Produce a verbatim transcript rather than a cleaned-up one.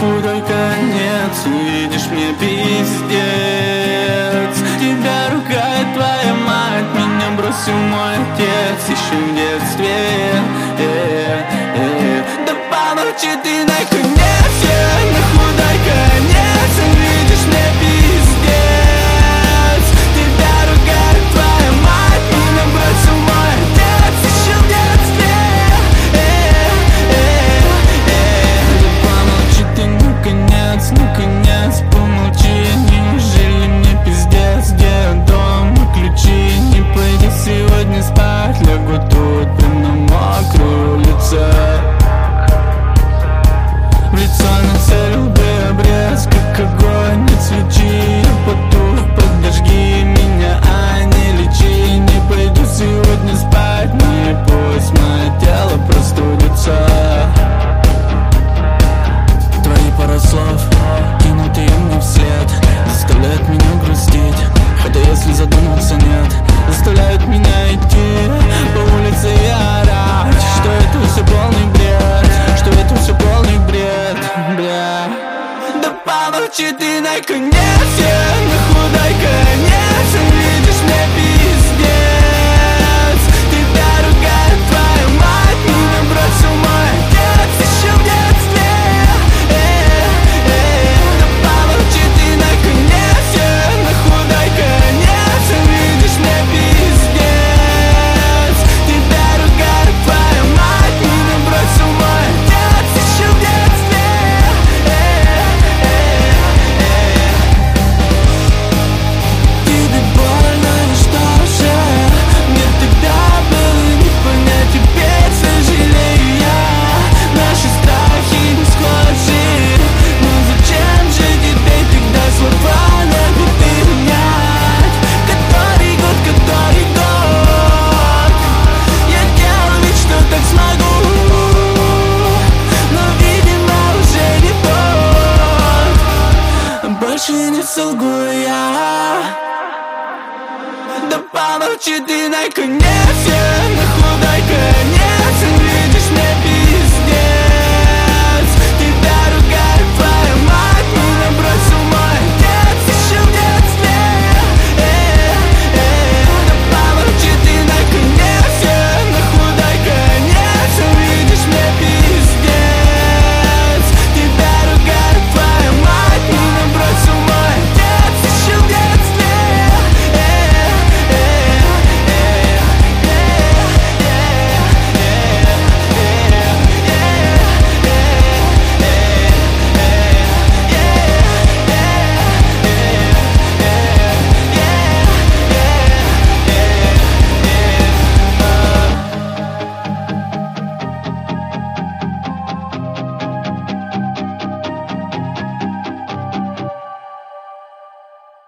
худой конец, увидишь мне пиздец. Тебя ругает твоя мать, меня бросил мой отец еще в детстве. э-э-э. Да получи ты наконец, я на худой конец, увидишь мне пиздец. Тебя ругает твоя мать, меня бросил мой отец еще в детстве. Наконец, наконец, помолчи. Неужели мне пиздец? Где дом и ключи? Не пойди сегодня спать, лягу тут прям на мокрую улицу. В лицо нацелил бы обрез, как огонь от свечи. Я потух, подожги меня, а не лечи. Не пойду сегодня спать, но и пусть мое тело простудится. Пара слов, кинутые мне вслед, заставляют меня грустить. Хотя если задуматься, нет, заставляют меня идти по улице и орать, что это все полный бред, что это все полный бред, бля. Да получи ты наконец, я на худой конец, увидишь мне пиздец. Тебя ругает твоя мать, меня бросил мой отец еще в детстве. Больше не солгу я. Да получи ты наконец, я